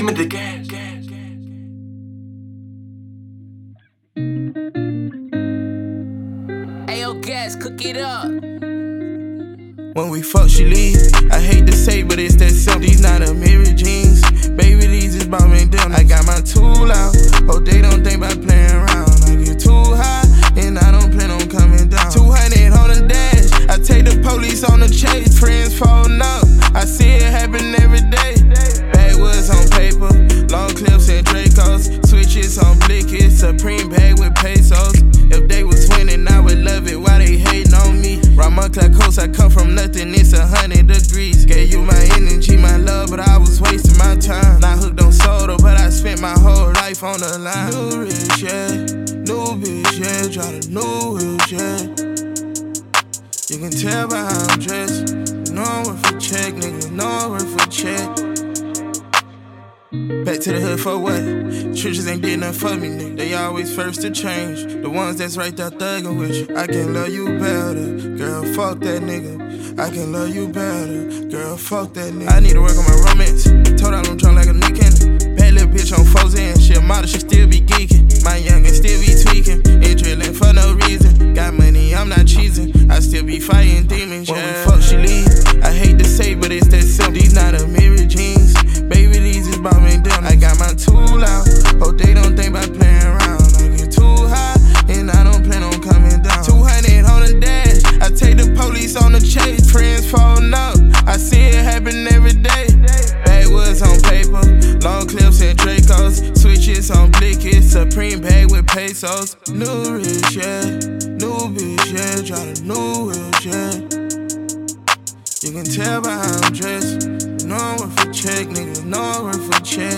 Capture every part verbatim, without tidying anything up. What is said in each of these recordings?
give me the gas. Ayo, gas, cook it up. When we fuck, she leave. I hate to say, but it's that simple. These not a mirror jeans. Baby, these is bombing down. I got my tool out. Hope they don't think about playing around. I get too high, and I don't plan on coming down. two hundred on the dash. I take the police on the chase. Friends falling up. I see it happen every day. Backwoods on paper. Long clips and Dracos. Switches on blickets. Supreme bag with pesos. If they was winning, I would love it. Why they hating on me? Ramon-Clark Coast, I come from nothing, it's a hundred degrees. Gave you my energy, my love, but I was wasting my time. Not hooked on soda, but I spent my whole life on the line. New rich, yeah, new bitch, yeah, try the new wheels, yeah. You can tell by how I'm dressed. You know I'm worth a check, nigga, know I'm worth a check. Back to the hood for what? Churches ain't did nothing for me, nigga. They always first to change. The ones that's right there thuggin' with you. I can love you better, girl, fuck that nigga. I can love you better, girl, fuck that nigga. I need to work on my romance. Told her I'm drunk like a new candy. Bad little bitch on foes and she a model, she still be geeking. My youngin' still be tweaking. Ain't drilling for no reason. Got money, I'm not cheesing. I still be fighting demons, yeah. When we fuck, she leave. I hate to say, but it's that simple. These not a mirror jeans. Baby, these is bombing down. I got my tool out. Hope they don't think about playing around. I get too high, and I don't plan on coming down. two hundred on the dash. I take the police on the chase. Friends falling up. I see it happen every day. Backwoods on paper. Long clips and Dracos. Switches on blickets. Supreme bag with pesos. New rich, yeah. New bitch, yeah. Try the new wheels, yeah. You can tell by how I'm dressed. You know I'm worth a check, nigga. Know I'm worth a check.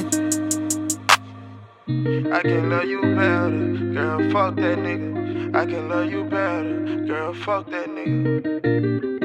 I can love you better, girl, fuck that nigga. I can love you better, girl, fuck that nigga.